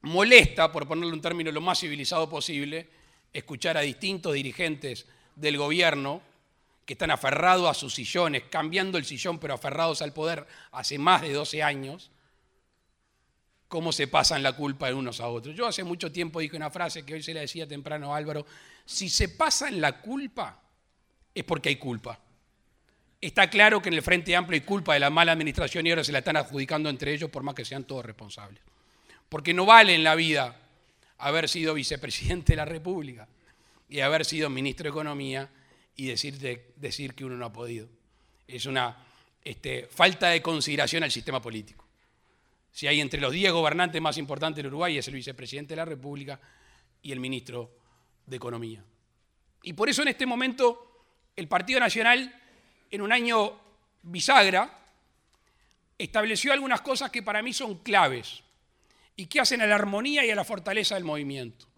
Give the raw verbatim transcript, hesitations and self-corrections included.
molesta, por ponerle un término lo más civilizado posible, escuchar a distintos dirigentes del gobierno que están aferrados a sus sillones, cambiando el sillón pero aferrados al poder hace más de doce años, cómo se pasan la culpa de unos a otros. Yo hace mucho tiempo dije una frase que hoy se la decía temprano a Álvaro: si se pasan la culpa es porque hay culpa. Está claro que en el Frente Amplio hay culpa de la mala administración y ahora se la están adjudicando entre ellos por más que sean todos responsables. Porque no vale en la vida haber sido vicepresidente de la República y haber sido ministro de Economía y decir, de, decir que uno no ha podido. Es una este, falta de consideración al sistema político. Si hay entre los diez gobernantes más importantes del Uruguay es el vicepresidente de la República y el ministro de Economía. Y por eso en este momento el Partido Nacional, en un año bisagra, estableció algunas cosas que para mí son claves y que hacen a la armonía y a la fortaleza del movimiento.